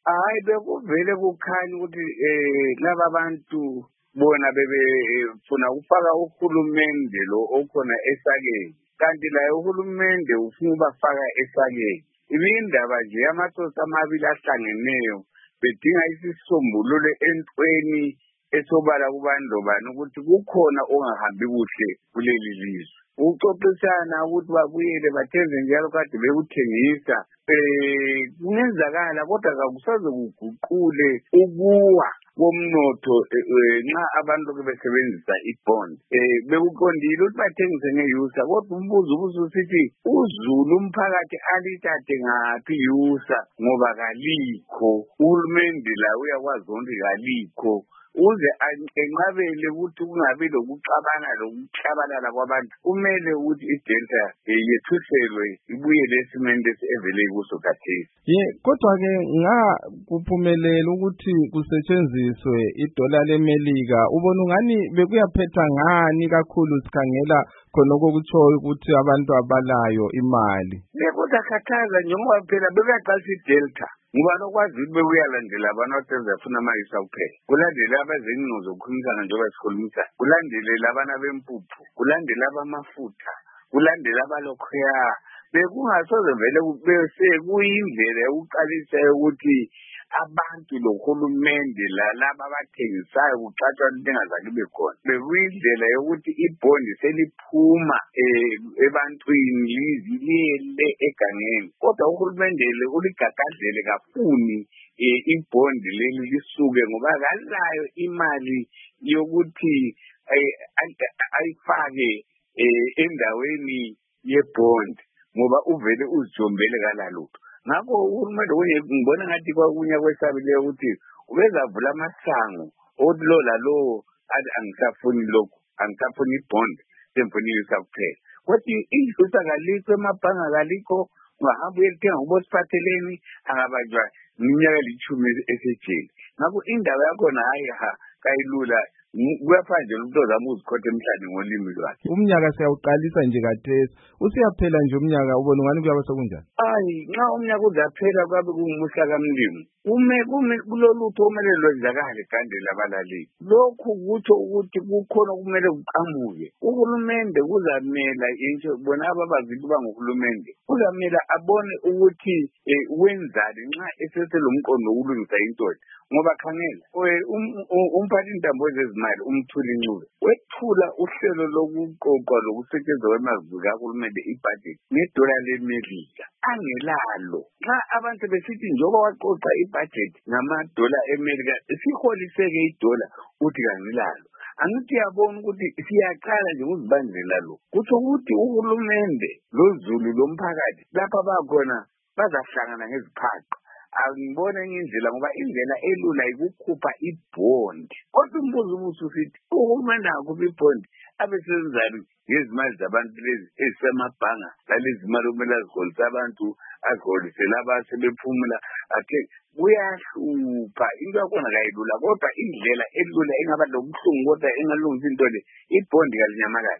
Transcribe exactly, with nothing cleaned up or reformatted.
Hayi bekuvele kukhanya ukuthi eh laba bantu bona bebefuna ukufaka uhulumende lo okhona esakeni, kanti la uhulumende ufuna ubafaka esakeni. Ibindaba nje amasosi amabili ahlangeneyo bedinga isisombululo entweni esobala kubandlobani ukuthi kukhona ongahambi kuhle kuleli lizwe. Ucocisana ukuthi babuyele bathenze njalo kade bekuthengisa eh kungenzakala kodwa akusaze kuguqule ukuwa komnotho nxa abantu besebenzisa ibond. Eh bekuqondile ukuthi bathengise ngeyusa kodwa umbuzo ubususithi uzulu umphakathi alithathe ngaphi yusa ngoba kalikho uhulumende la uyakwazi ukuthi kalikho uze enqabele ukuthi kungabi lokuxabana lokuhlabalala kwabantu kumele ukuthi idelta yethuselwe ibuye lesimende evele kuso khathesi. Ye kodwa ke nga kuphumelela ukuthi kusetshenziswe idola lemelika ubona ngani bekuyaphetha ngani kakhulu sikhangela khona okutshoyo ukuthi abantu abalayo imali. Kodwa khathaza njengoba phela bekaqalisa idelta ngoba lokwazi ukuthi bekuyalandela abantu abasezafuna amayisa kuphela, kulandele abezenqo zokukhulumisana njengoba sikhulumisa, kulandele labana bempuphu, kulandele abamafutha, kulandele abalokhuya. Bekungasoze vele bese kuyindlela yokuqalisa ukuthi abantu lohulumende lalaba abathengisayo kuxatshwa intengazake bekhona. Bekuyindlela yokuthi ibhondi seliphuma ebantwini lizilele egangeni. Kodwa uhulumende le uligagadlele kafuni ibhondi leli lisuke ngoba kalayo imali yokuthi ayifake endaweni yebhondi ngoba uvele uzijombele kalalutho. Ngakho uhulumende kunye ngibona ngathi kwakunye kwesabileyo ukuthi ubezavula amasango ukuthi lo lalo athi angisafuni lokho, angisafuni ibond, semfuni yusa kuphela. Kodwa ijusa kalikho emabhanga kalikho, ungahamba uyelithenga kubosiphatheleni angabanjwa iminyaka elithumi esejele. Ngakho indaba yakhona hayi ha kayilula kuyafana nje umuntu ozama uzikhotha emhlanje ngolimi lwakhe. Umnyaka siyawuqalisa nje kathesi usiyaphela nje umnyaka ubona ngani kuyaba sekunjani? Hayi nxa umnyaka uzaphela kwabe kungumuhla kamlimi ume kume kulolutho kumele lwenzakale gande labalaleli. Lokhu kutsho ukuthi kukhona kumele kuqhamuke. Uhulumende kuzamela into bona ababazili bangohulumende kuzamela abone ukuthi wenzani nxa eseselomqondo wokulungisa into ngoba khangela umphathi intambo zezimali umthuli Ncube wethula uhlelo lokuqoqwa lokusetshenziswa kwemali kahulumende ibudget nedola lemelika angelalo. Nxa abantu besithi njengoba waqoqa ibudget ngamadola emelika siholiseke idola uthi kangelalo. Angithi yabona ukuthi siyaqala nje ukuzibandlela lo kuthi ukuthi uhulumende lozulu lomphakathi lapha bakhona bazahlangana ngeziphaqa. Angibone enye indlela ngoba indlela elula ikukhupha ibhondi. Kodwa umbuzo ubususithi uhulumende akhupha ibhondi abesenzani ngezimali zabantu lezi ezisemabhanga lalezi mali okumele aziholise abantu aziholise laba sebephumula athe kuyahlupha into yakhona kayilula kodwa indlela elula engaba lobuhlungu kodwa engalungisa into le ibhondi kalinyamakazi